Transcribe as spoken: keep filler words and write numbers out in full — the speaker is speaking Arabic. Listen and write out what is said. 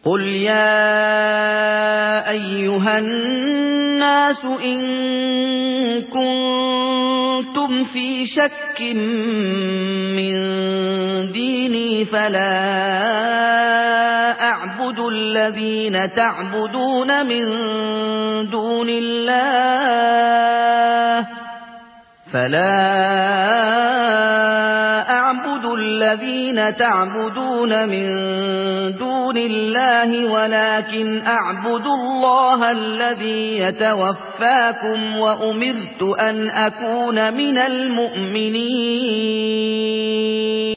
قُلْ يَا أَيُّهَا النَّاسُ إِن كُنتُمْ فِي شَكٍّ مِّن دِينِي فَلَا أَعْبُدُ الَّذِينَ تَعْبُدُونَ مِن دُونِ اللَّهِ فَلَا أَعْبُدُ الَّذِينَ تَعْبُدُونَ مِن دُونِ اللَّهِ وَلَكِنْ أَعْبُدُ اللَّهَ الَّذِي يَتَوَفَّاكُمْ ۖ وَأُمِرْتُ أَنْ أَكُونَ مِنَ الْمُؤْمِنِينَ